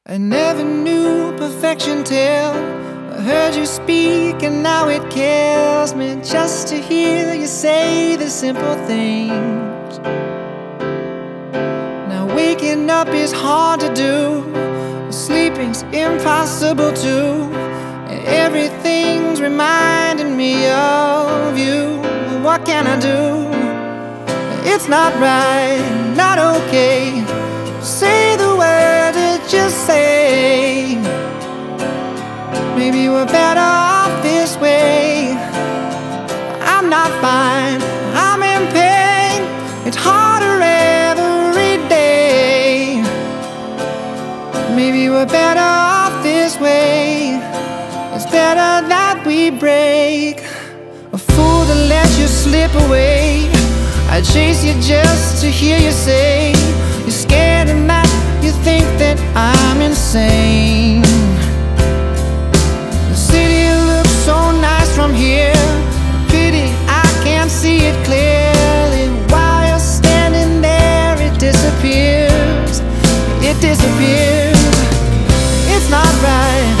I never knew perfection till I heard you speak, and now it kills me just to hear you say the simple things. Now waking up is hard to do, sleeping's impossible too, and everything's reminding me of you. What can I do? It's not right, not okay. Say the word to just say, maybe we're better off this way. I'm not fine, I'm in pain. It's harder every day. Maybe we're better off this way. It's better that we break. A fool that lets you slip away. I chase you just to hear you say you're scared and that you think that I'm insane. The city looks so nice from here. Pity I can't see it clearly. While you're standing there, it disappears. It disappears. It's not right.